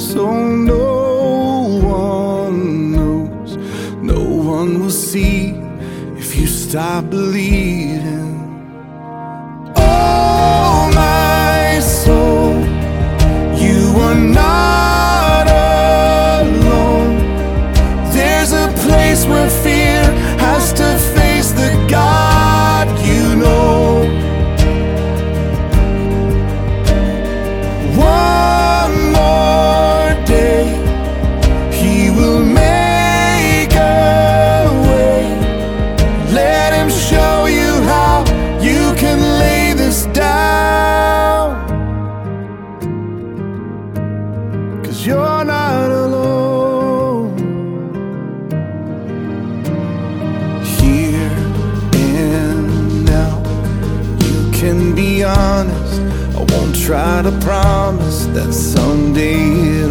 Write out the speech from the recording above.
so no one knows, no one will see if you stop believing. Oh, my soul, you are not alone. There's a place where fear has to face the God you know. One more day, He will make a way. Let Him show you how you can lay this down, 'cause you're not alone. Here and now, you can be honest. I won't try to promise that someday